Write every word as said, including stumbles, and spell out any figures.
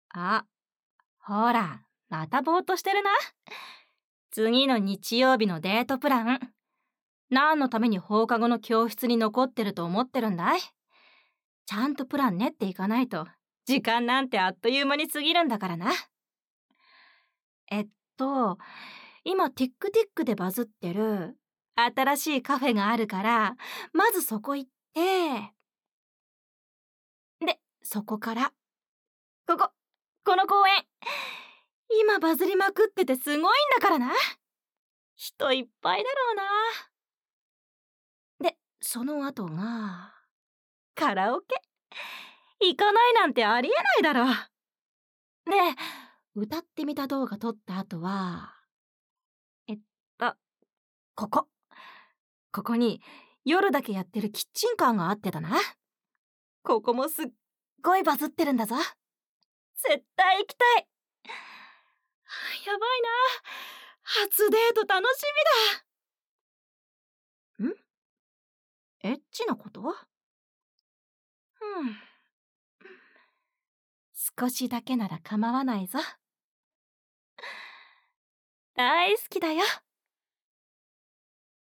あ、ほら、またぼーっとしてるな。次の日曜日のデートプラン。何のために放課後の教室に残ってると思ってるんだい？ちゃんとプラン練っていかないと、時間なんてあっという間に過ぎるんだからな。えっと、今 TikTok でバズってる新しいカフェがあるから、まずそこ行って、で、そこから、ここ、この公園。今バズりまくっててすごいんだからな。人いっぱいだろうな。で、その後が、カラオケ。行かないなんてありえないだろ。で、歌ってみた動画撮った後は、えっと、ここ。ここに夜だけやってるキッチンカーがあってだな。ここもすっごいバズってるんだぞ。絶対行きたい。やばいな。初デート楽しみだ。ん？エッチなこと？うん。少しだけなら構わないぞ。大好きだよ。